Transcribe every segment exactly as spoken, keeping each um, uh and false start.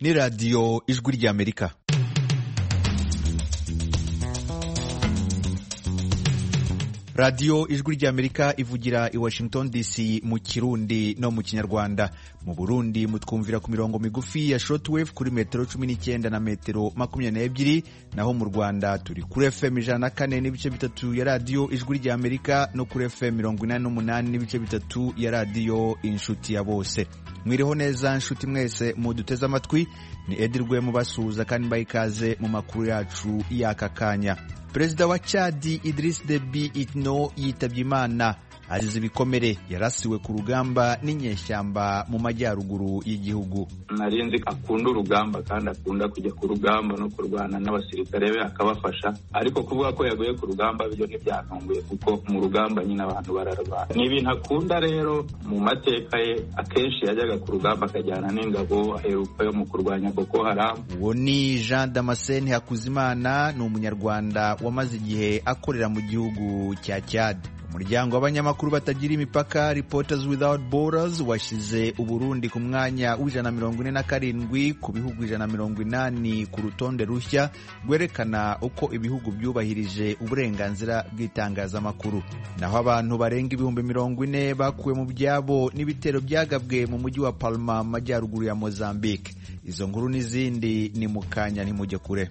ni radiyo ijwi ry'Amerika. radiyo ijwi ry'Amerika ivugira i Washington D C mu Kirundi no mu Kinyarwanda. Mu Burundi mutwumvira ku mirongo migufi ya shortwave kuri metero cumi n'icyenda na metero makumyabiri n'ebyiri, naho mu Rwanda turi kuri F M ijana na kane n'ibice bitatu ya radiyo ijwi ry'Amerika no kuri F M mirongo inani n'umunani n'ibice bitatu ya radiyo Inshuti ya Bose. Mwiriho neza nshuti mwese muduteze amatwi, ni Edi Rwema basuhuza kandi mbaha ikaze mu makuru yacu y'aka kanya. Perezida wa Chad Idriss Deby Itno yitabye Imana azize ibikomere, yarasiwe ku rugamba n'inyeshyamba mu majyaruguru y'igihugu. Narinzi akunda urugamba kandi akunda kujya ku rugamba no kurwana n'abasirikare be akabafasha, ariko kuvuga ko yaguye ku rugamba byo ntibyantunguye kuko mu rugamba nyine abantu bararwana. Ni ibintu akunda rero, mu mateka ye akenshi yajyaga ku rugamba akajyana n'ingabo, aheruka yo mu kurwanya Boko Haram. Uwo ni Jean Damascene Hakuzimana, ni umunyarwanda wamaze igihe akorera mu gihugu cya Chad. Umuryango w'abanyamakuru batagira imipaka Reporters Without Borders washyize Uburundi ku mwanya w'ijana na mirongo ine na karindwi ku bihugu ijana na mirongo inani ku rutonde rushya rwerekana uko ibihugu byubahirije uburenganzira bw'itangazamakuru. Naho abantu barenga ibihumbi mirongo ine bakuwe mu byabo n'ibitero byagabwe mu mujyi wa Palma majyaruguru ya Mozambique. Izo nkuru n'izindi ni mu kanya, ntimujye kure.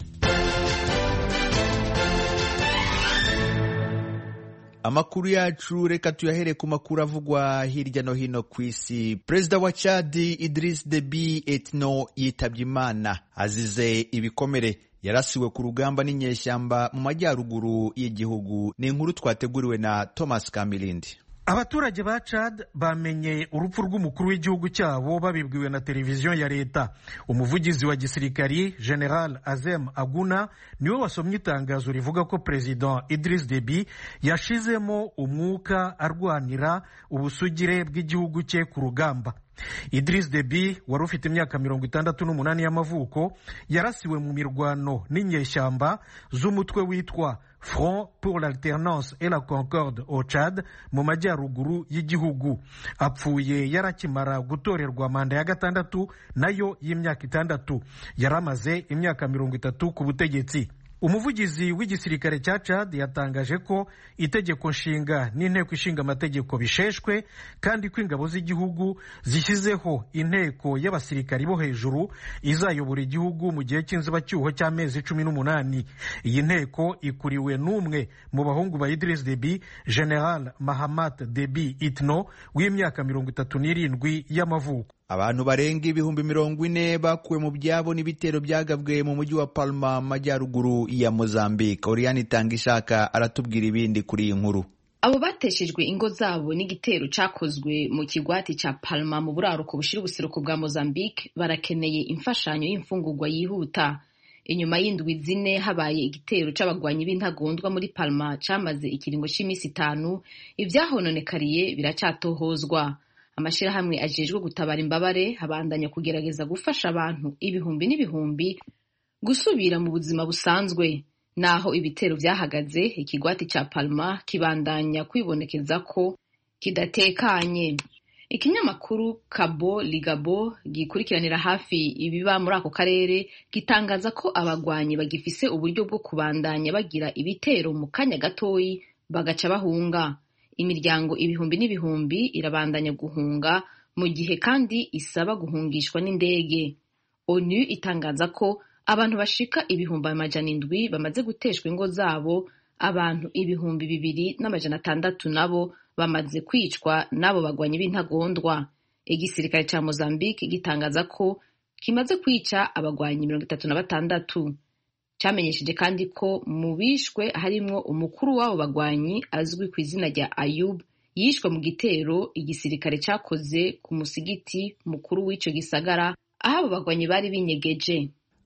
Amakuru yacu reka tuyahere ku makuru avugwa hirya no hino ku isi. Perezida wa Chad Idriss Deby Itno yitabye Imana azize ibikomere, yarasiwe ku rugamba n'inyeshyamba mu majyaruguru y'igihugu. Ni inkuru twateguriwe na Thomas Kamilindi. Abaturage ba Chad bamenye urupfu rw'umukuru w'igihugu cyabo babibwiwe na televiziyo ya leta. Umuvugizi wa gisirikari General Azem Aguna niwe wasomye itangazo rivuga ko President Idriss Deby yashizemo umwuka arwanira ubusugire bw'igihugu cye ku rugamba. Idriss Deby wari ufite imyaka mirongo itandatu n'umunani y'amavuko yarasiwe mu mirwano n'inyeshyamba z'umutwe witwa Front pour l'alternance et la concorde au Chad mu majyaruguru y'igihugu. Apfuye yarakimara gutorerwa manda ya gatandatu nayo y'imyaka itandatu. Yaramaze imyaka mirongo itatu ku butegetsi. Umuvugizi w'igisirikare cya Chad yatangaje ko itegeko nshinga n'inteko ishinga amategeko bisheshwe kandi ko ingabo z'igihugu zishyizeho inteko y'abasirikari bo hejuru izayobora igihugu mu gihe cy'inzibacyuho cy'amezi cumi n'umunani. Iyi nteko ikuriwe n'umwe mu bahungu ba Idriss Deby, General Mahamat Deby Itno w'imyaka mirongo itatu n'irindwi y'amavuko. Abantu barenga ibihumbi mirongo ine bakuwe mu byabo n'ibitero byagabwe mu mujyi wa Palma majyaruguru ya Mozambique. Oriane Tangishaka aratubwira ibindi kuri iyi nkuru. Abo bateshejwe ingo zabo n'igitero cyakozwe mu kigwati cya Palma mu buraruko bushira ubuseruko bwa Mozambique barakeneye imfashanyo y'imfungurwa yihuta. Inyuma y'indwi zine habaye igitero c'abagwanyi b'intagondwa muri Palma cyamaze ikiringo cy'iminsi itanu, ivyahononekariye biracyatohozwa. Amashirahamwe ajejwe gutabara imbabare habandanya kugerageza gufasha abantu ibihumbi n'ibihumbi gusubira mu buzima busanzwe. Naho ibitero byahagaze, ikigwati cya Palma kibandanya kwibonekeza ko kidatekanye. Ikinyamakuru Cabo Ligabo gikurikiranira hafi ibiba muri ako karere gitangaza ko abagwanyi bagifise uburyo bwo kubandanya bagira ibitero mu kanya gatoyi bagaca bahunga. Imiryango ibihumbi n'ibihumbi irabandanya guhunga mu gihe kandi isaba guhungishwa n'indege. ONU itangaza ko abantu bashika ibihumbi amajana indwi bamaze guteshwa ingo zabo, abantu ibihumbi bibiri n'amajana atandatu nabo bamaze kwicwa n'abo bagwanyi b'intagondwa. Igisirikare ca Mozambique gitangaza ko kimaze kwica abagwanyi mirongo itatu na batandatu. Cyamenyesheje kandi ko mu bishwe harimwo umukuru w'abo bagwanyi azwi ku izina rya Ayub, yishwe mu gitero igisirikare cyakoze ku musigiti mukuru w'ico gisagara aho abo bagwanyi bari binyegeje.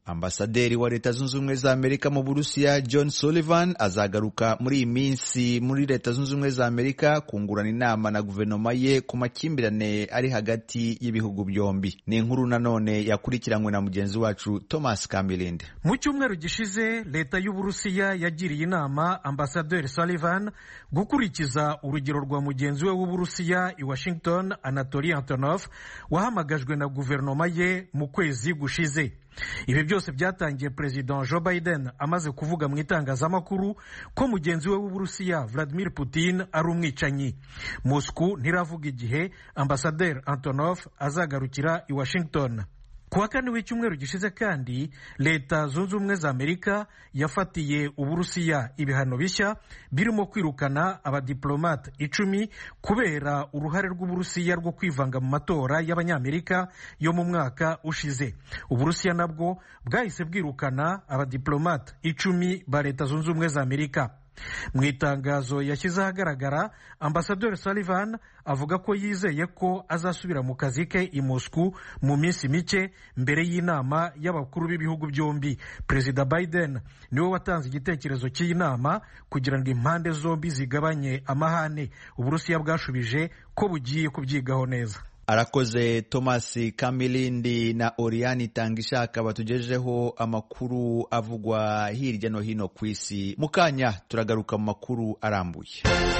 Ambasaderi wa Leta Zunze Ubumwe za Amerika mu Burusiya John Sullivan azagaruka muri iyi minsi muri Leta Zunze Ubumwe za Amerika kungurana inama na guverinoma ye ku makimbirane ari hagati y'ibihugu byombi. Ni inkuru nanone yakurikiranywe na mugenzi wacu Thomas Kamilinde. Mu cyumweru gishize Leta y'u Burusiya yagiriye inama Ambasaderi Sullivan gukurikiza urugero rwa mugenzi we w'u Burusiya i Washington Anatoly Antonov wahamagajwe na guverinoma ye mu kwezi gushize. Ibi byose byatangiye President Joe Biden amaze kuvuga mu itangazamakuru ko mugenzi we w'u Burusiya Vladimir Putin ari umwicanyi. Moscow ntiravuga igihe Ambasaderi Antonov azagarukira i Washington. Kuwa kane w'icyumweru gishize kandi Leta Zunze Ubumwe za Amerika yafatiye Uburusiya ibihano bishya birimo kwirukana abadiplomate icumi kubera uruhare rw'Uburusiya rwo kwivanga mu matora y'Abanyamerika yo mu mwaka ushize. Uburusiya nabwo bwahise bwirukana abadiplomate icumi ba Leta Zunze Ubumwe za Amerika. Mu itangazo yashyize ahagaragara, Ambasaderi Sullivan avuga ko yizeye ko azasubira mu kazi ke i Moscow mu minsi mike mbere y'inama y'abakuru b'ibihugu byombi. Perezida Biden niwe watanze igitekerezo cy'iyi nama kugira ngo impande zombi zigabanye amahane. Uburusiya bwashubije ko bugiye kubyigaho neza. Arakoze Thomas Kamilindi na Oriani Tangishaka batugejeho amakuru avugwa hirya no hino ku isi. Mukanya turagaruka mu makuru arambuye.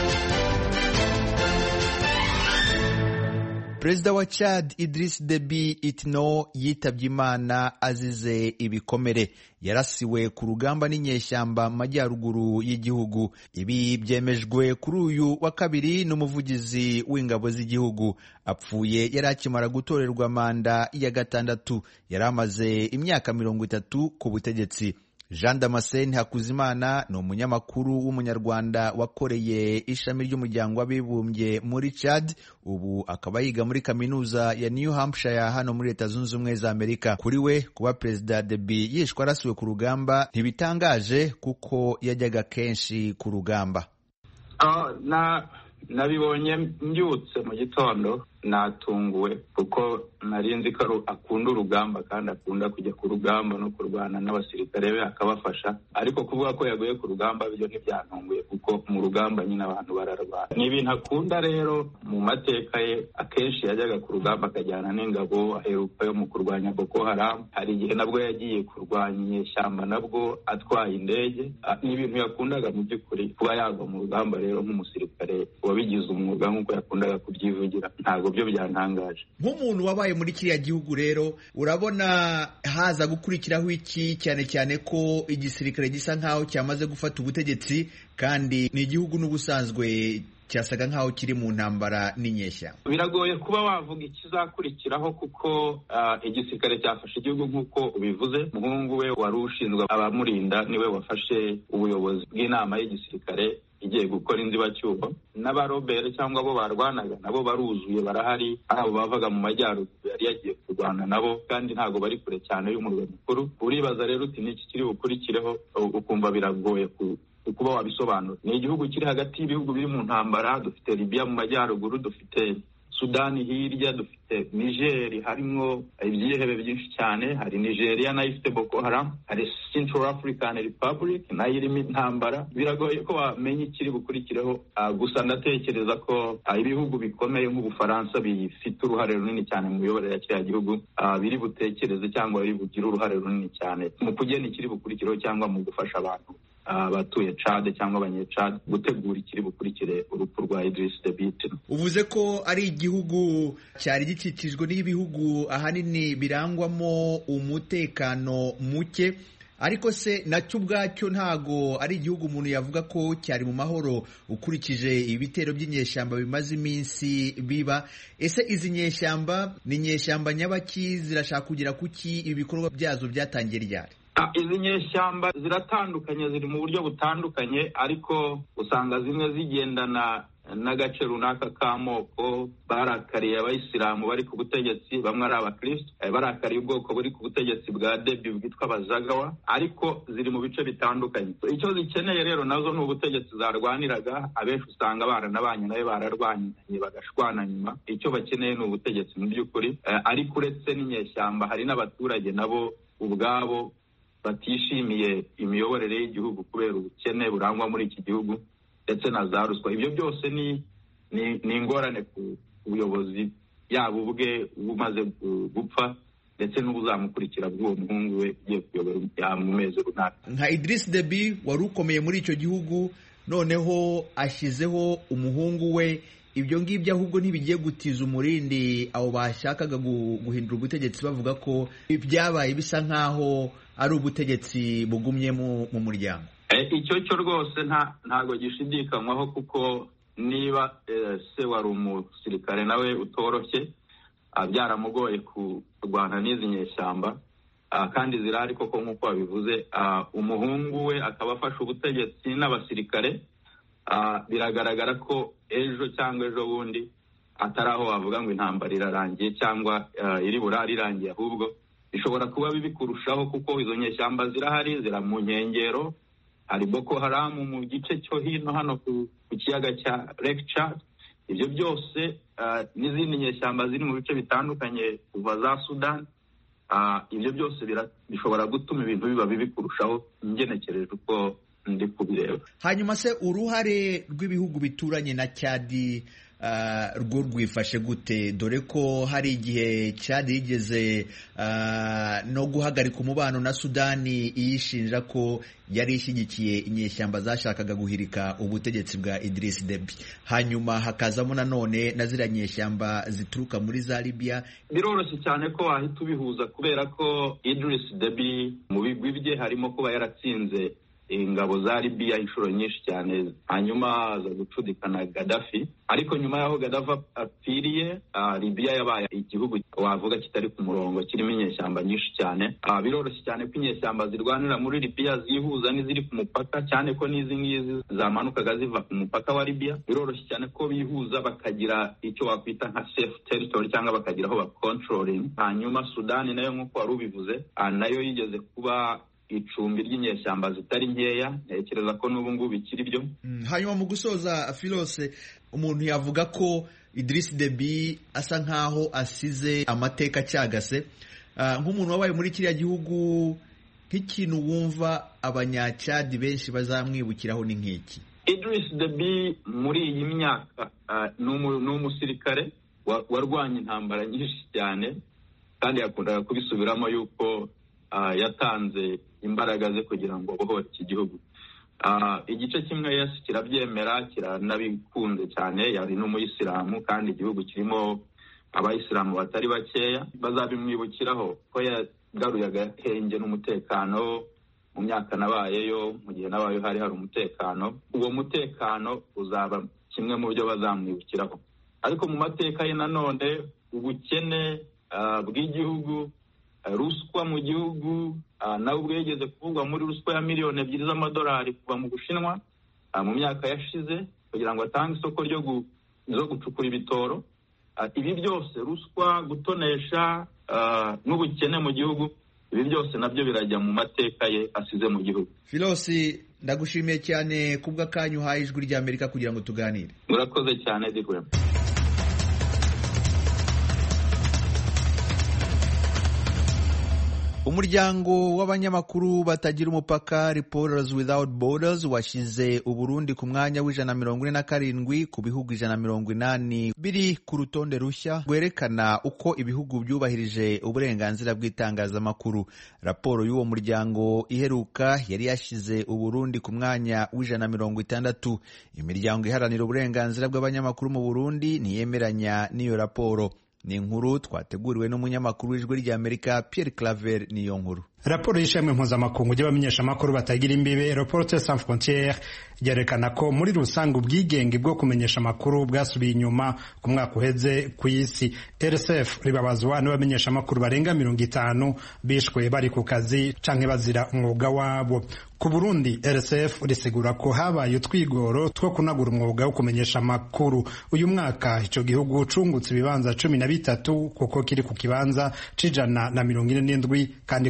Perezida wa Chad Idriss Deby Itno yitabye Imana azize ibikomere. Yarasiwe ku rugamba n'inyeshyamba mu majyaruguru y'igihugu. Ibi byemejwe kuri uyu wa kabiri n'umuvugizi w'ingabo z'igihugu. Apfuye yari akimara gutorerwa manda ya gatandatu. Yari amaze imyaka mirongo itatu ku butegetsi. Jean Damascene Hakuzimana ni umunyamakuru w'umunyarwanda wakoreye ishami ry'umuryango w'abibumbye muri Chad, ubu akaba yiga muri kaminuza ya New Hampshire hano muri Leta Zunze Ubumwe za Amerika. Kuri we kuba Perezida Deby yishwe arasiwe ku rugamba ntibitangaje kuko yajyaga kenshi ku rugamba. Uh, na nabibonye mbyutse mu gitondo natunguwe kuko nari nzi ko akunda urugamba kandi akunda kujya ku rugamba no kurwana n'abasirikare be akabafasha, ariko kuvuga ko yaguye ku rugamba byo ntibyantunguye kuko mu rugamba nyine abantu bararwana. Ni ibintu akunda rero. Mu mateka ye akenshi yajyaga ku rugamba akajyana n'ingabo, aheruka yo mu kurwanya Boko Haram. Hari igihe nabwo yagiye kurwanya inyeshyamba nabwo atwaye indege. Ni ibintu yakundaga mu by'ukuri. Kuba yagwa mu rugamba rero nk'umusirikare wabigize umwuga nk'uko yakundaga kubyivugira ntabwo byo byantangaje. Nk'umuntu wabaye muri kiriya gihugu rero urabona haza gukurikiraho iki, cyane cyane ko igisirikare gisa nkaho cyamaze gufata ubutegetsi kandi ni igihugu n'ubusanzwe cyasaga nkaho kiri mu ntambara n'inyeshya. Biragoye kuba wavuga ikizakurikiraho kuko uh, igisirikare cyafashe igihugu nk'uko ubivuze. Umuhungu we wari ushinzwe abamurinda niwe wafashe ubuyobozi bw'inama y'igisirikare igiye gukora inzibacyuho. N'abarobere cyangwa abo barwanaga nabo baruzuye barahari, abo bavaga mu majyaruguru yari yagiye kurwana nabo kandi ntago bari kure cyane y'umurwa mukuru. Uribaza rero uti niki kiri bukurikireho, ukumva biragoye ku kuba wabisobanura. Ni igihugu kiri hagati y'ibihugu biri mu ntambara. Dufite Libya mu majyaruguru, dufite Sudani hirya, dufite Niger harimo ibyihebe byinshi cyane, hari Nigeria nayo ifite Boko Haram, hari Central African Republic nayo irimo intambara. Biragoye ko wamenya ikiri bukurikireho. Uh, gusa ndatekereza ko uh, ibihugu bikomeye nk'Ubufaransa bifite uruhare runini cyane mu miyoborere ya kiriya gihugu, uh, biri butekereze cyangwa biri bugire uruhare runini cyane mu kugena ikiri bukurikireho cyangwa mu gufasha abantu abatuye uh, Chad cyangwa abanye-Chad gutegura ikiri bukurikire urupfu rwa Idriss Deby Itno. Uvuze ko ari igihugu cyari gikikijwe n'ibihugu ahanini birangwamo umutekano muke, ariko se nacyo ubwacyo ntago ari igihugu umuntu yavuga ko cyari mu mahoro ukurikije ibitero by'inyeshyamba bimaze iminsi biba. Ese izi nyeshyamba ni nyeshyamba nyabaki? Zirashaka kugira kuki? Ibikorwa byazo byatangiye ryari? Izi nyeshyamba ziratandukanye, ziri mu buryo butandukanye, ariko usanga zimwe zigendana n'agace runaka k'amoko. Barakariye abayisilamu bari ku butegetsi, bamwe ari abakristo. Barakariye ubwoko buri ku butegetsi bwa Deby bwitwa abazagawa, ariko ziri mu bice bitandukanye. Icyo zikeneye rero nazo ni ubutegetsi zarwaniraga. Abenshi usanga baranabanye nawe bararwanye bagashwana nyuma. Icyo bakeneye ni ubutegetsi mu by'ukuri. Ariko uretse n'inyeshyamba hari n'abaturage nabo ubwabo batishimiye imiyoborere y'igihugu kubera ubukene burangwa muri iki gihugu ndetse na za ruswa. Ibyo byose ni ni ingorane ku buyobozi yaba ubwe bumaze gupfa ndetse n'ubuzamukurikira bw'uwo muhungu we ugiye kuyobora mu mezi runaka. Nka Idriss Deby wari ukomeye muri icyo gihugu, noneho ashyizeho umuhungu we, ibyo ngibyo ahubwo ntibigiye gutiza umurindi abo bashakaga guhindura ubutegetsi bavuga ko ibyabaye bisa nk'aho ari ubutegetsi bugumye mu muryango? Icyo cyo rwose ntabwo gishidikanywaho, kuko niba se wari umusirikare nawe utoroshye, byaramugoye kurwana n'izi nyeshyamba kandi zirahari koko nk'uko wabivuze, umuhungu we akaba afashe ubutegetsi n'abasirikare. Biragaragara ko ejo cyangwa ejo bundi atari aho wavuga ngo intambara irarangiye cyangwa iri burare irangiye, ahubwo bishobora kuba bibi kurushaho, kuko izo nyeshyamba zirahari, zira mu nkengero. Hari Boko Haram mu gice cyo hino hano ku kiyaga cya Lake Chad. Ibyo byose n'izindi nyeshyamba ziri mu bice bitandukanye kuva za Sudan. Ibyo byose bishobora gutuma ibintu biba bibi kurushaho, ngenekereje uko ndi kubireba. Hanyuma se uruhare rw'ibihugu bituranye na Chad rwo rwifashe gute, dore ko hari igihe Chad yigeze no guhagarika umubano na Sudani iyishinja ko yari ishyigikiye inyeshyamba zashakaga guhirika ubutegetsi bwa Idriss Deby. Hanyuma hakazamo nanone na ziriya nyeshyamba zituruka muri za Libya. Biroroshye cyane ko wahita ubihuza, kubera ko Idriss Deby mu bigwi bye harimo kuba yaratsinze ingabo za Libya inshuro nyinshi cyane, hanyuma aza gucudikana Gaddafi. Ariko nyuma yaho Gaddafi apfiriye, Libya yabaye igihugu wavuga kitari ku murongo, kirimo inyeshyamba nyinshi cyane. Biroroshye cyane ko inyeshyamba zirwanira muri Libya zihuza n'iziri ku mupaka, cyane ko n'izi ngizi zamanukaga ziva ku mupaka wa Libya. Biroroshye cyane ko bihuza bakagira icyo wakwita nka safe territory, cyangwa bakagira aho bacontrolling. Hanyuma Sudani nayo nk'uko wari ubivuze, nayo yigeze kuba icumbi ry'inyeshyamba zitari nkeya, ntekereza ko n'ubu ngubu bikiri byo. Hanyuma mu gusoza, Philose, umuntu yavuga ko Idriss Deby asa nkaho asize amateka cyagase. Nk'umuntu wabaye muri kiriya gihugu, nk'ikintu wumva abanyacadi benshi bazamwibukiraho ni nk'iki? Idriss Deby muri iyi myaka ni umusirikare warwanya intambara nyinshi cyane, kandi yakundaga kubisubiramo yuko yatanze imbaraga ze kugira ngo bohore iki gihugu. Igice kimwe Yesu kirabyemera, kiranabikunze cyane, yari n'umuyisilamu kandi igihugu kirimo abayisilamu batari bakeya. Bazabimwibukiraho ko yagaruye agahenge n'umutekano mu myaka nabayeyo, mu gihe nabayeyo hari hari umutekano. Uwo mutekano uzaba kimwe mu byo bazamwibukiraho. Ariko mu mateka ye nanone, ubukene bw'igihugu, ruswa mu gihugu, nawe ubwo yigeze kuvugwa muri ruswa ya miliyoni ebyiri z'amadolari kuva mu Bushinwa mu myaka yashize kugira ngo atange isoko ryo gucukura ibitoro. Ibi byose, ruswa, gutonesha n'ubukene mu gihugu, ibi byose nabyo birajya mu mateka ye asize mu gihugu. Philose, ndagushimiye cyane kubw'akanyu uhaye Ijwi ry'Amerika kugira ngo tuganire. Murakoze cyane Dikwema. Umuryango w'abanyamakuru batagira umupaka, Reporters Without Borders, washyize Uburundi ku mwanya w'ijana mirongo ine na karindwi ku bihugu ijana mirongo inani biri ku rutonde rushya rwerekana uko ibihugu byubahirije uburenganzira bw'itangazamakuru. Raporo y'uwo muryango iheruka yari yashyize Uburundi ku mwanya w'ijana mirongo itandatu. Imiryango iharanira uburenganzira bw'abanyamakuru mu Burundi ntiyemeranya n'iyo raporo. Ni inkuru twateguriwe n'umunyamakuru w'Ijwi ry'Amerika Pierre Claver niyo nkuru. Raporo y'ishami mpuzamakungu ry'abamenyeshamakuru batagira imbibe, Reporters Sans Frontières, yerekana ko muri rusange ubwigenge bwo kumenyesha amakuru bwasubiye inyuma ku mwaka uheze ku isi. R S F ribabazwa n'abamenyeshamakuru barenga mirongo itanu bishwe bari ku kazi canke bazira umwuga wabo. Ku Burundi, R S F risigura ko habaye utwigoro two kunagura umwuga wo kumenyesha amakuru. Uyu mwaka ico gihugu cungutse ibibanza cumi na bitatu kuko kiri ku kibanza c'ijana na mirongo ine n'indwi, kandi ku mwaka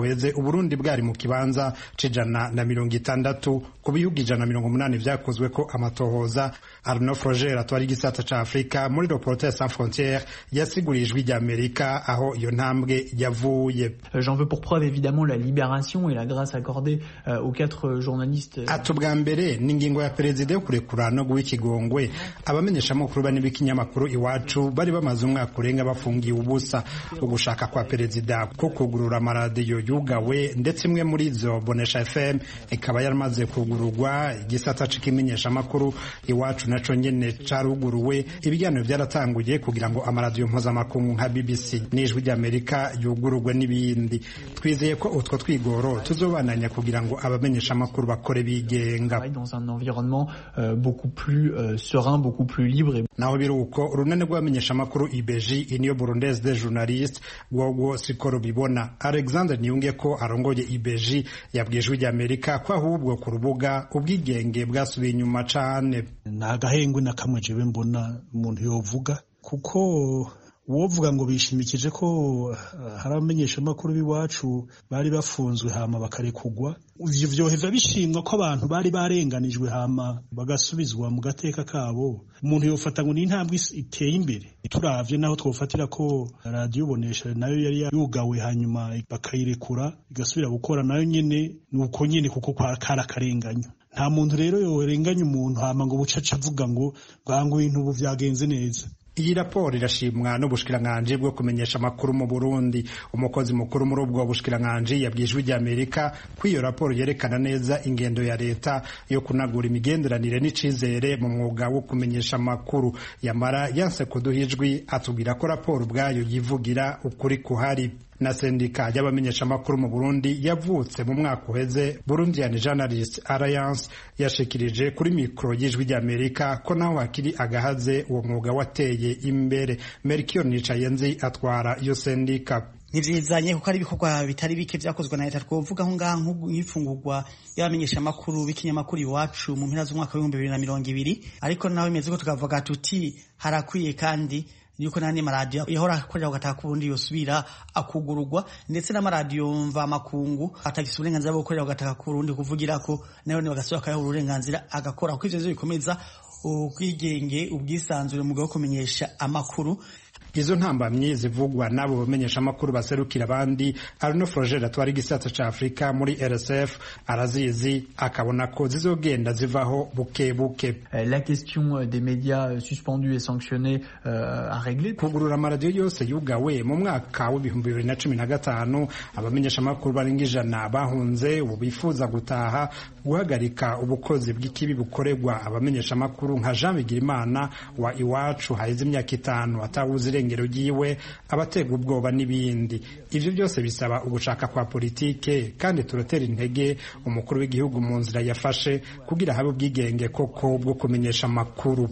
uheze Uburundi bwari mu kibanza c'ijana na mirongo itandatu ku bihugu ijana na mirongo umunani vyakozwe ko amatohoza. Arnaud Froger atwara igisata ca Afrika muri Reporters sans frontières yasiguriye ijwi ry'Amerika aho iyo ntambwe yavuye. J'en veux pour preuve évidemment la libération et la grâce accordée euh, aux quatre journalistes. Atubwa mbere n'ingingo ya perezida yo kurekura no guha ikigongwe abamenyesha makuru bane b'ikinyamakuru Iwacu bari bamaze umwaka urenga bafungiye ubusa. Ugushaka kwa perezida ko kugurura amaradiyo yugawe ndetse imwe muri zo Bonesha F M ikaba yaramaze kugururwa. Igisata c'ikimenyesha makuru Iwacu naco nyene caruguruwe. Ibiganiro byaratanguye kugira ngo amaradiyo mpuzamakungu nka B B C n'ijwi ry'Amerika yugururwe n'ibindi. Twizeye ko utwo twigoro tuzobananya kugira ngo abamenyesha makuru bakore bigenga dans un environnement euh, beaucoup plus euh, serein, beaucoup plus libre. Naho biruko urunane rw'abamenyesha makuru I B J Union Burundaise des journalistes wogo sikoro bibona. Alexander Niyungeko arongoye I B J yabwijwe ry'Amerika ko ahubwo ku rubuga ubwigenge bwasubiye inyuma cane. Nagahengwe na kamwe jewe mbona umuntu yovuga kuko wovuga ngo bishimikije ko hari abamenyesha makuru b'iwacu bari bafunzwe hama bakarekugwa. Ivyo vyoheva bishimwa ko abantu bari barenganijwe hama bagasubizwa mu gateka kabo. Umuntu yofata ngo ni intambwe iteye imbere. Turavye naho twofatira ko radio Bonesha nayo yari yugawe hanyuma bakayirekura igasubira gukora nayo nyene nuko nyene kuko kwa kara karenganya. Nta muntu rero yorenganya umuntu hama ngo bucaca avuga ngo bwangu ibintu ubu vyagenze neza. Iyi raporo irashimwa n'ubushikiranganje bwo kumenyesha makuru mu Burundi. Umukozi mukuru muri ubwo bushikiranganje yabwijwe ry'Amerika ko iyo raporo yerekana neza ingendo ya leta yo kunagura imigenderanire n'icizere mu mwuga wo kumenyesha makuru. Yamara yanse kuduhijwi atubwira ko raporo ubwayo yivugira ukuri kuhari. Na sendika y'abamenyesha makuru mu Burundi yavutse mu mwaka uheze Burundian Journalists Alliance yashikirije kuri mikro y'ijwi ry'Amerika ko naho hakiri agahaze uwo mwuga wateye imbere. Melchior Nicayenzi atwara iyo sendika. Nivizanye kuko ari ibikorwa bitari bike vyakozwe na leta twovuga aho ngaho nk'ifungurwa y'abamenyesha makuru b'ikinyamakuru Iwacu mu mpera z'umwaka wa bibiri na mirongo ibiri, ariko naho imeze ko tukavuga tuti harakwiye kandi yuko nani maradiyo ihora akorera ugataha ku Burundi yosubira akugururwa ndetse n'amaradiyo mva makungu atagisa uburenganzira bwo gukorera ugataha ku Burundi kuvugira ko nayo ne bagasubira akayaha uburenganzira agakora kuko ivyo bikomeza ubwigenge ubwisanzure mu bwo kumenyesha amakuru. Izo ntambamye zivugwa nabo bamenyesha makuru baserukira abandi. Arnaud Froger atwara igisata ca Afrika muri R S F arazizi akabona ko zizogenda zivaho buke buke. La question des médias suspendus et sanctionnés euh, à régler. Kugurura amaradiyo yose yugawe mu mwaka w'ibihumbi bibiri na cumi na gatanu abamenyesha makuru barenga ijana bahunze ubu bifuza gutaha guhagarika ubukozi bw'ikibi bukorerwa abamenyesha makuru nka Jean Bigirimana wa Iwacu haize imyaka itanu atawuzi ngero giwe abatega ubwoba n'ibindi. Ivyo byose bisaba ugushaka kwa politike kandi turotera intege umukuru w'igihugu mu nzira yafashe kugira habe ubwigenge koko bwo kumenyesha makuru.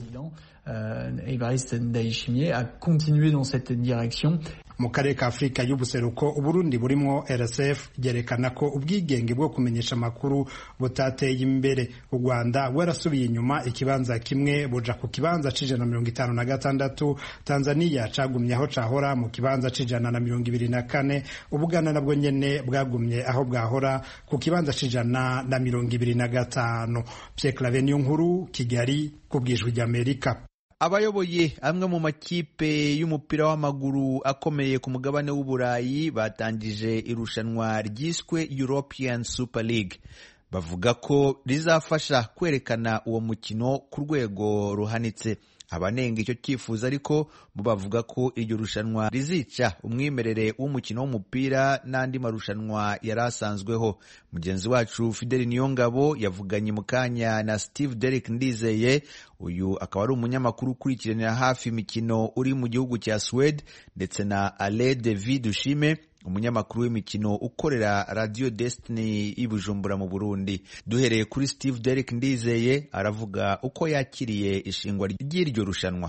Euh, Evariste Ndayishimiye a continué dans cette direction. Mu karere ka Afrika y'ubuseruko Uburundi burimo R S F yerekana ko ubwigenge bwo kumenyesha makuru butateye imbere. U Rwanda warasubiye inyuma ikibanza kimwe buja ku kibanza c'ijana na mirongo itanu na gatandatu. Tanzania cagumye aho cahora mu kibanza c'ijana na mirongo ibiri na kane. Ubuganda nabwo nyene bwagumye aho bwahora ku kibanza c'ijana na mirongo ibiri na gatanu. Pierre Claver Niyonkuru, Kigali, kubwijwe ry'Amerika. Abayoboye amwe mu makipe y'umupira w'amaguru akomeye ku mugabane w'Uburayi batangije irushanwa ryiswe European Super League. Bavuga ko rizafasha kwerekana uwo mukino ku rwego ruhanitse. Abanenga icyo cyifuzo ariko bo bavuga ko iryo rushanwa rizica umwimerere w'umukino w'umupira n'andi marushanwa yarasanzweho. Mugenzi wacu Fidel Niyongabo yavuganye mu kanya na Steve Derek Ndizeye, uyu akaba ari umunyamakuru ukurikiranira hafi imikino uri mu gihugu cya Sweden, ndetse na Ale David Ushime, umunyamakuru w'imikino ukorera Radio Destiny i Bujumbura mu Burundi. Duhereye kuri Steve Derek Ndizeye aravuga uko yakiriye ishingwa ry'iryo rushanwa.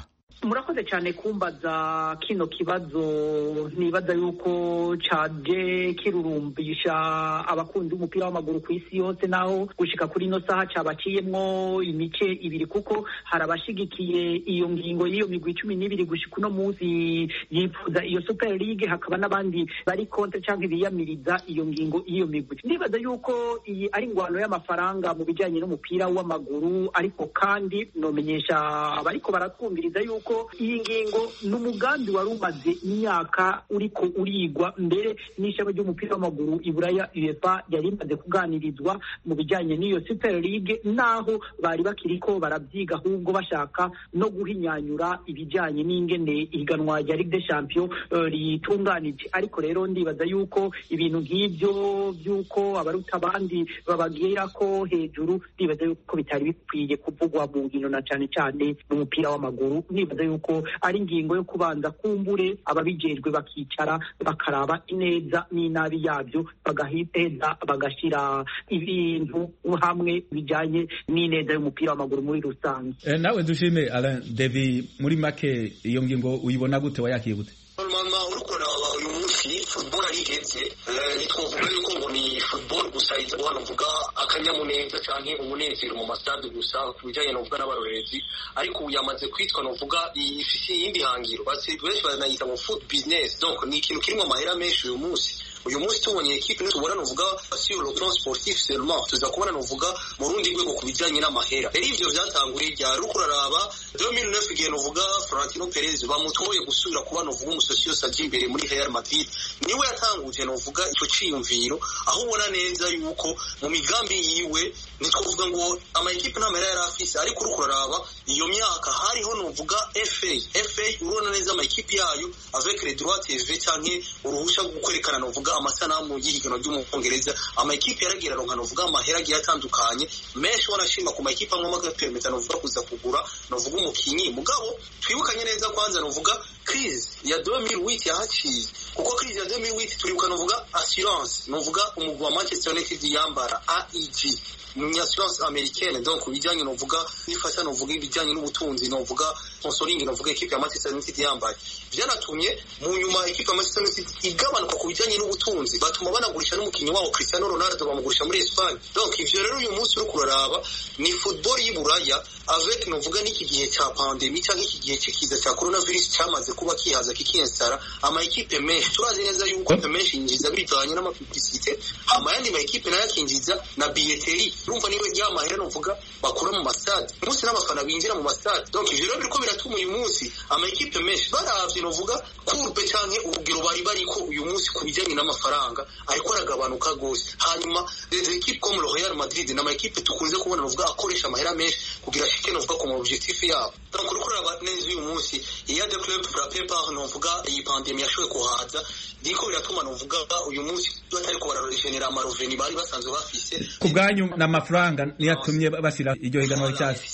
Murakoze cyane kumbaza kino kibazo. Nibaza yuko caje kirurumbisha abakunzi b'umupira w'amaguru ku isi yose, naho gushika kuri ino saha cabaciyemwo imice ibiri, kuko hari abashigikiye iyo ngingo y'iyo migwi cumi n'ibiri gushika uno munsi yifuza iyo Super League, hakaba n'abandi bari kontre canke biyamiriza iyo ngingo y'iyo migwi. Ndibaza yuko iyi ari ingwano y'amafaranga mu bijanye n'umupira w'amaguru, ariko kandi nomenyesha abariko baratwumviriza yuko iyi ngingo n'umugambi wari umaze imyaka uriko urigwa, mbere n'ishami ry'umupira w'amaguru iburaya UEFA yari imaze kuganirizwa mu bijanye n'iyo Super League, naho bari bakiriko baravyiga, ahubwo bashaka no guhinyanyura ibijanye n'ingene ihiganwa rya Ligue des Champions uh, ritunganije. Ariko rero ndibaza yuko ibintu nk'ivyo byuko abaruta abandi babagira ko hejuru, ndibaza yuko bitari bikwiye kuvugwa mu nkino na cane cane mu mupira w'amaguru. Ndibaza yuko ari ingingo yo kubanza kumbure ababijejwe bakicara bakaraba ineza n'inabi yabyo, bagahiteza bagashira ibintu hamwe bijanye n'ineza y'umupira w'amaguru muri rusange. Eh, nawe dushime Alain Devi, muri make iyo ngingo uyibona gute, wayakiye gute? Mama urukora uyu munsi football arigeze nitwovuga yuko ngo ni football gusa izabona mvuga akanyamuneza canke umunezero mu mastade gusa kubijanye no kuvuga n'abarorezi, ariko yamaze kwitwa no kuvuga ifisi yindi hangiro basi benshi banayita mu foot business. Donc ni ikintu kirimo amahera menshi uyu munsi. Uyu munsi tubonye equipe tubona novuga sur le plan sportif seulement, tuza kubona novuga mu rundi rwego kubijanye n'amahera. Rero ivyo vyatanguriye rya rukuraraba deux mille neuf igihe novuga Florentino Perez bamutoye gusubira kuba novuga umusosiyo saje imbere muri Real Madrid, niwe yatanguje novuga ico ciyumviro, aho ubona neza yuko mu migambi yiwe nitwovuga ngo ama equipe n'amahera yari afise, ariko rukuraraba iyo myaka hariho novuga F A F A urona neza ama equipe yayo avec les droits T V canke uruhusha gukwerekana novuga amasanamu y'ihigano ry'umukongereza. Ama equipe yaragira ronka novuga amahera agiye atandukanye menshi, wanashima ku ma equipe amwe magapermeta novuga kuza kugura novuga umukinyi. Mugabo twibukanye neza kwanza novuga crise ya deux mille huit yahaciye, kuko crise ya deux mille huit turibuka novuga assurance novuga umugwa wa Manchester United yambara A E G ni assurance américaine, donc bijanye novuga nifasha novuga ibijanye n'ubutunzi novuga sponsoring novuga equipe ya Manchester United yambaye, byanatumye mu nyuma equipe ya Manchester United igabanuka ku bijanye n'ubutunzi, batuma banagurisha n'umukinyi wabo Cristiano Ronaldo bamugurisha muri Espagne. Donc ivyo rero uyu munsi uri kuraraba ni football y'iburaya avec novuga n'iki gihe ca pandemie cyangwa iki gihe cyikiza cya coronavirus cyamaze kuba kihaza kikinsara, ama equipe menshi turazi neza yuko menshi yinjiza bijanye n'amapublicité, ama yandi ma equipe nayo akinjiza na billetterie. Urumva niwe y'amahera novuga bakura mu masade umunsi n'abafana binjira mu masade. Donc ivyo rero biriko biratuma uyu munsi ama equipe menshi baravye novuga kurbe canke urugero bari bariko uyu munsi kubijanye n'amafaranga ariko aragabanuka gose. Hanyuma les équipes comme le Real Madrid n'ama equipe tukunze kubona novuga akoresha amahera menshi kugira shike novuga ku objectif yabo. Donc urukora abanezi uyu munsi iya de club frappé par novuga iyi pandemie yashoye kuhaza, diko biratuma novuga uyu munsi batariko bararegenera amaroveni bari basanzwe bafise. Ku bwanyu n'amafaranga niyatumye basira iryo higanwa cyase.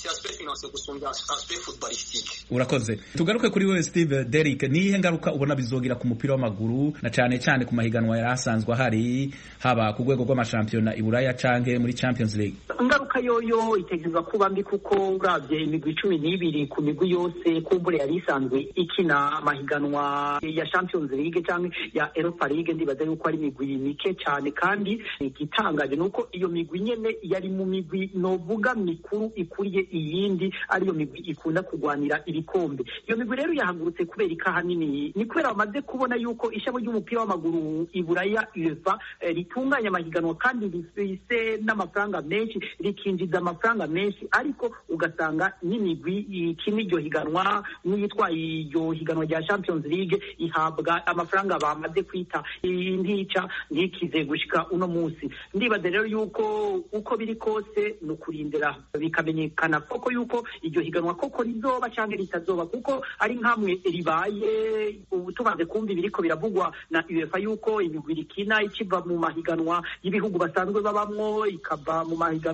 Urakoze. Tugaruke kuri wewe Steve Derrick, nihe ngaruka ubona bizogira ku mupira w'amaguru na cane cane ku mahiganwa yarasanzwe hari haba ku rwego rw'amashampiyona iburaya canke muri Champions League? Ngaruka yoyo itegezwa kuba mbi, kuko uravye imigwi cumi n'ibiri ku migwi yose kumbure yari isanzwe ikina amahiganwa ya Champions League canke ya Europa League, ndibaza yuko ari imigwi mike cane, kandi igitangaje nuko iyo migwi nyene yari mu migwi novuga mikuru ikuriye iyindi, ariyo migwi ikunda kugwanira ibikombe. Iyo migwi rero yahagurutse kubera ikahanini ni kubera bamaze kubona yuko ishabo ry'umupira w'amaguru iburaya UEFA eh, ritunganya amahiganwa kandi rifise n'amafaranga menshi, rikinjiza amafaranga menshi, ariko ugasanga n'imigwi ikina iryo higanwa n'iyitwa iryo higanwa rya Champions League ihabwa amafaranga bamaze kwita intica ntikize gushika uno munsi. Ndibaza rero yuko uko biri kose no kurindira bikamenyekana koko yuko iryo higanwa koko rizoba cyangwa ritazoba, kuko ari nkamwe ribaye ubu tumaze kumva ibiriko biravugwa na UEFA yuko imigwi ikina ikiva mu mahiganwa y'ibihugu basanzwe babamwo ikava mu mahiganwa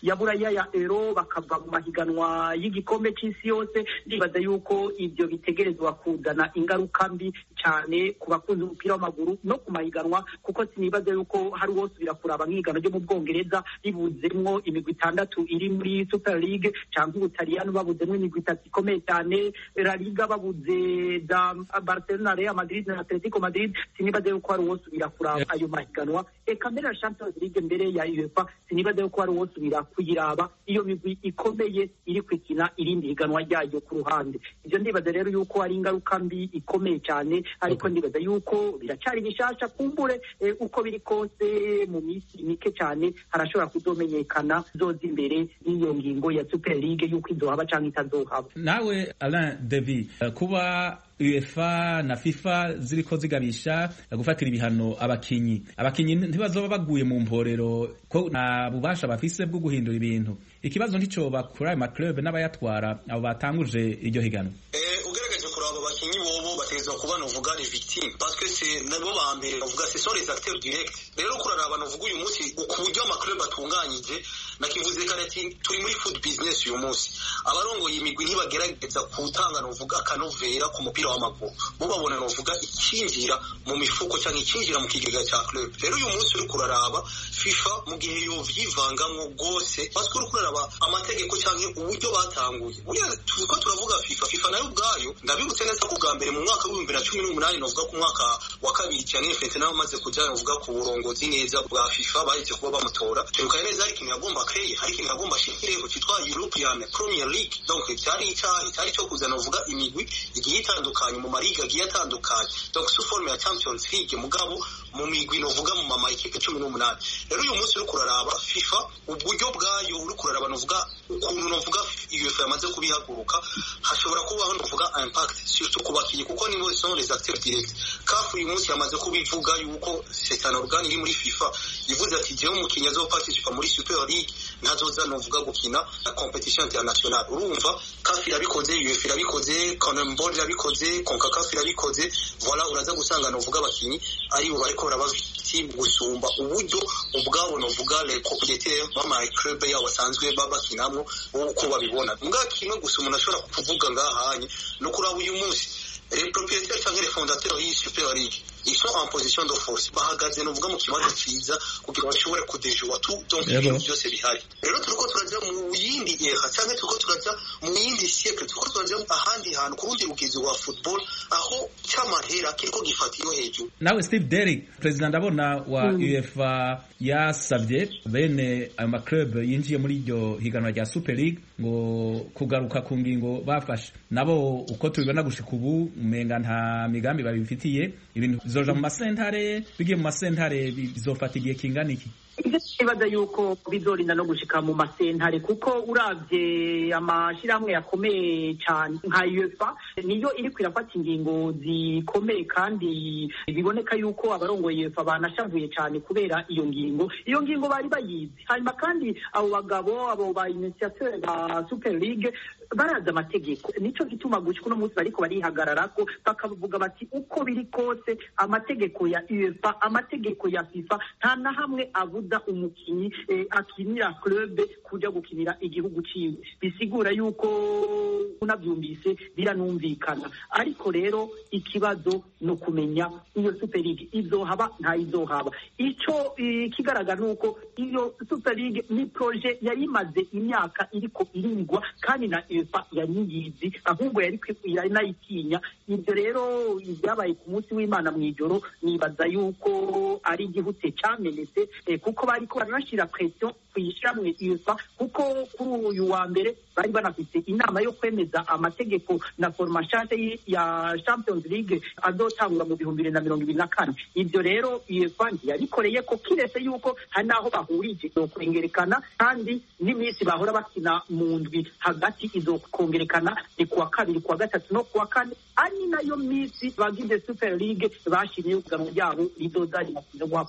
ya buraya ya Euro bakava mu mahiganwa y'igikombe c'isi yose. Ndibaza yuko ivyo bitegerezwa kuzana ingaruka mbi cyane ku bakunzi umupira w'amaguru no ku mahiganwa, kuko sinibaza yuko hari wosubira kuraba nk'igano ryo mu Bwongereza ribuzemwo imigwi itandatu iri muri Super League, cyangwa Ubutaliyano babuzemwo imigwi itatu ikomeye cyane, La Liga babuze za Barcelona, Real Madrid na Atletico Madrid. Sinibaza yuko hari wosubira kuraba ayo mahiganwa. Eka mbere ya Champions League mbere ya UEFA sinibaza yuko hari wosubira kuyiraba iyo migwi ikomeye iri kwikina irindi higanwa ryayo ku ruhande. Ivyo ndibaza rero yuko ari ingaruka mbi ikomeye cyane, ariko ndibaza yuko biracari bishasha kumbure eh, uko biri kose mu misi mike cyane harashobora kuzomenyekana zoza imbere n'iyo ngingo ya Super League yuko izohaba canke itazohaba. Nawe Alain Devi, uh, kuba UEFA na FIFA ziriko zigabisha gufatira ibihano abakinyi abakinyi ntibazoba baguye mu mporero ko na bubasha bafise bwo guhindura ibintu. Ikibazo ntico bakura ayo maclub n'abayatwara abo batanguje iryo higano. Eh, ugerageje kuraba abakinyi bobo batezwa kuba no vuga les victimes parce que c'est nabo bambere bavuga ce sont les acteurs directs. Rero kuraraba no vuga uyu munsi ukuburyo amaclub atunganyije nakivuze kare ati turi muri food business uyu munsi. Abarongoye imigwi ntibagerageza kutanga no vuga akanovera ku mupira w'amaguru, bo babona no vuga ikinjira mu mifuko cyangwa ikinjira mu kigega cya club. Rero uyu munsi uri kuraraba FIFA mu gihe yo vyivangamwo gose parce que uri kuraraba amategeko cyangwa uburyo batanguye. Buriya tuko turavuga FIFA FIFA nayo ubwayo ndabibutse neza ko bwa mbere mu mwaka wa bibiri na cumi n'umunani no vuga ku mwaka wa kabiri cyane Infantino nawe maze kujya no vuga ku burongozi neza bwa FIFA bahise kuba bamutora. Turukaye neza ariko yagomba kreye ariko yagomba shikireho cyitwa European Premier League. Donc cyari icyaha cyari cyo kuzana uvuga imigwi igiye itandukanye mu mariga agiye atandukanye, donc sous forme ya Champions League mugabo mu migwi no vuga mu mama equipe cumi n'umunani. Rero uyu munsi uri kuraraba FIFA uburyo bwayo uri kuraraba no vuga ukuntu no vuga UEFA yamaze kubihaguruka hashobora kubaho no vuga impact surtout kubakiye kuko nibo sont les acteurs directs. C A F uyu munsi yamaze kubivuga yuko c'est un organe iri muri FIFA ivuze ati jewe umukinya zo participa muri Super League ntazoza no vuga gukina la competition internationale. Urumva C A F irabikoze, UEFA irabikoze, CONMEBOL irabikoze, CONCACAF irabikoze. Voilà, uraza gusanga no vuga abakinyi ari bo bariko baraba victime gusumba uburyo ubwabo no vuga les propriétaires bama club ya basanzwe babakinamwo uko babibona. Mbwa kimwe gusa umuntu ashobora kuvuga ngahanye no kuraba uyu munsi les propriétaires cyangwa les fondateurs y'i Super League ils sont en position de force, bahagaze no vuga mu kibanza cyiza kugira bashobore kudejwa tout, donc ibintu byose bihari. Rero turiko turaja mu yindi era cyangwa turiko turaja mu yindi siècle, turiko turaja ahandi hantu ku rundi rugizi wa football aho cyamahera kiriko gifatiyo hejuru. Nawe Steve Derrick, president ndabona wa mm. UEFA yasabye bene ama club yinjiye muri iryo higanwa rya Super League ngo kugaruka ku ngingo bafashe nabo uko tubibona gushika ubu umenga nta migambi babifitiye. Ibintu bizoja mu masentare, bigiye mu masentare bizofata igihe kingana iki? Ibaza yuko bizorinda no gushika mu masentare kuko uravye amashirahamwe yakomeye cyane nka UEFA niyo iri kwirafata ingingo zikomeye kandi biboneka yuko abarongoye UEFA banashavuye cyane kubera iyo ngingo iyo ngingo bari bayizi. Hanyuma kandi abo bagabo abo ba initiateur ba Super League baraza amategeko, nico gituma gushika no munsi bariko barihagararako bakavuga bati uko biri kose amategeko ya UEFA amategeko ya FIFA nta na hamwe abuda umukinyi eh, akinira club kuja gukinira igihugu ciwe. Bisigura yuko unavyumvise biranumvikana, ariko rero ikibazo no kumenya iyo Super League izohaba nta izohaba. Ico kigaragara nuko iyo Super League ni projet yayimaze imyaka iriko irigwa kandi na UEFA yaniyizi ahubwo yari nayitinya. Ibyo rero ibyabaye ku munsi w'Imana mwijoro nibaza yuko ari igihute cyamenetse eh, kuko bari ko baranashira pression kuyishamwe UEFA kuko kuri uyu wa mbere bari banafite inama yo kwemeza amategeko na formation ya Champions League azotangura mu bihumbi bibiri na mirongo ibiri na kane. Ibyo rero UEFA yabikoreye ko kiretse yuko hari naho bahurije no kwengerekana kandi n'imisi bahora bakina mu ndwi hagati izo kongerekana ni kuwa kabiri kuwa gatatu no kuwa kane ani nayo misi bagize Super League bashimiye kuganwa ryabo ridozari makizo gwapo.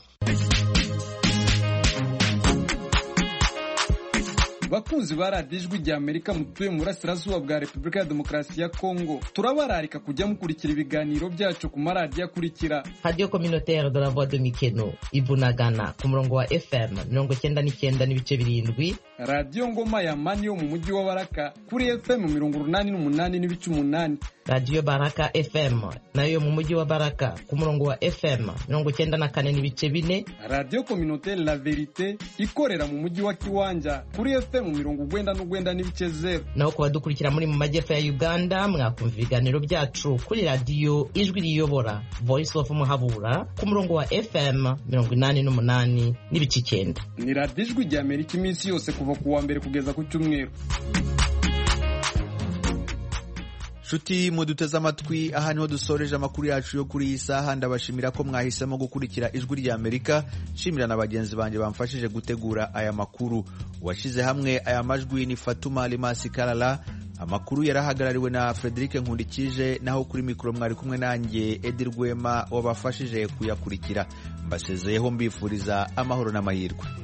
Bakunzi ba radiyo ijwi rya Amerika mutuye mu burasirazuba bwa Repubulika ya Demokarasi ya Kongo, turabararika kujya mukurikira ibiganiro byacu ku maradiyo akurikira: Radio Communautaire de la Voix de Mikeno, Ibunagana ku murongo wa F M mirongo icyenda n'icyenda n'ibice birindwi, radiyo Ngoma ya Mani yo mu mujyi wa Baraka kuri F M mirongo urunani n'umunani n'ibice umunani, radiyo Baraka F M nayo mu mujyi wa Baraka ku murongo wa F M mirongo icyenda na kane n'ibice bine, radiyo Communautaire La Verite ikorera mu mujyi wa Kiwanja kuri F M mirongo urwenda n'urwenda n'ibice zero. Naho ku badukurikira muri mu majyepfo ya Uganda mwakumva ibiganiro byacu kuri radiyo Ijwi Riyobora Voice of Muhabura ku murongo wa F M mirongo inani n'umunani n'ibice icyenda. Ni radiyo Ijwi rya Amerika iminsi yose kuva ku wa mbere kugeza ku cyumweru. Shuti muduteze amatwi, aha niho dusoreje amakuru yacu yo kuri iyi saha. Ndabashimira ko mwahisemo gukurikira Ijwi rya Amerika. Shimira na bagenzi banjye bamfashije gutegura aya makuru. Washize hamwe aya majwi ni Fatuma Limasi Kalala. Amakuru yarahagarariwe na Frederic Nkundikije, naho kuri mikoro mwari kumwe nanjye Edi Rwema wabafashije kuyakurikira. Mbasezeyeho mbifuriza amahoro n'amahirwe.